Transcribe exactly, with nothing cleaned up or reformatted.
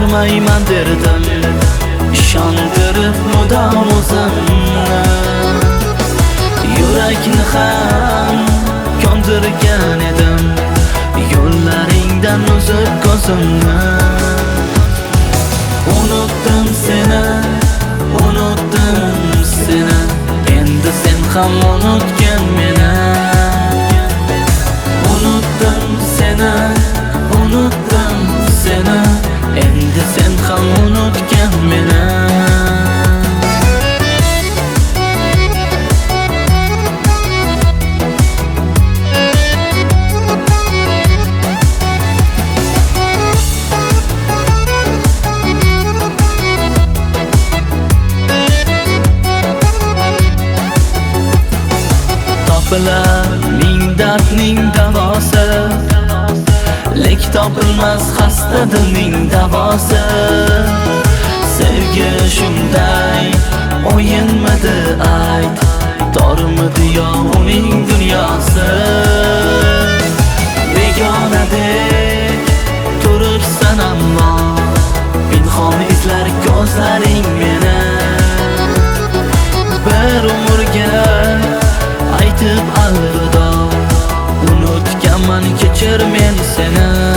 qilmayman derdim, ishontirib mudom o'zimni. Yurakni ham ko'ndirgan edim, yo'llaringdan uzib ko'zimni. Unutdim seni, unutdim seni, endi sen ham unutgin meni. Unutdim seni, unutdim seni, endi sen ham unutgin meni. Topilar ming dardning davosi, lek topilmas xasta dilning davosi. Sevgi shunday o'yinmidi ayt, tormidi yo uning dunyosi. Begonadek turibsan ammo, pinhon izlar ko'zlaring meni. Bir umrga aytib alvido, unutganman kechir men seni.